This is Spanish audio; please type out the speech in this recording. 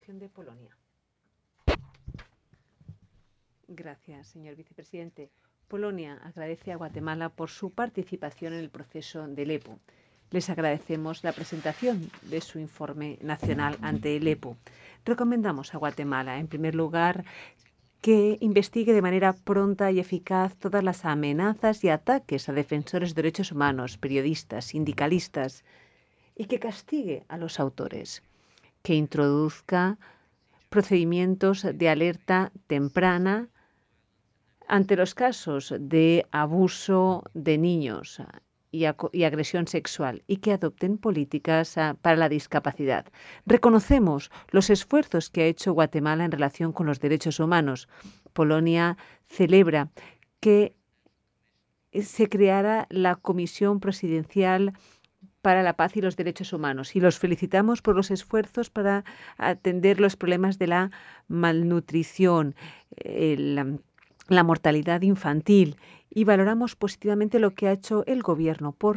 participación de Polonia. Gracias, señor vicepresidente. Polonia agradece a Guatemala por su participación en el proceso del EPO. Les agradecemos la presentación de su informe nacional ante el EPO. Recomendamos a Guatemala, en primer lugar, que investigue de manera pronta y eficaz todas las amenazas y ataques a defensores de derechos humanos, periodistas, sindicalistas, y que castigue a los autores, que introduzca procedimientos de alerta temprana ante los casos de abuso de niños y agresión sexual y que adopten políticas para la discapacidad. Reconocemos los esfuerzos que ha hecho Guatemala en relación con los derechos humanos. Polonia celebra que se creara la Comisión Presidencial para la Paz y los Derechos Humanos y los felicitamos por los esfuerzos para atender los problemas de la malnutrición, la mortalidad infantil y valoramos positivamente lo que ha hecho el Gobierno por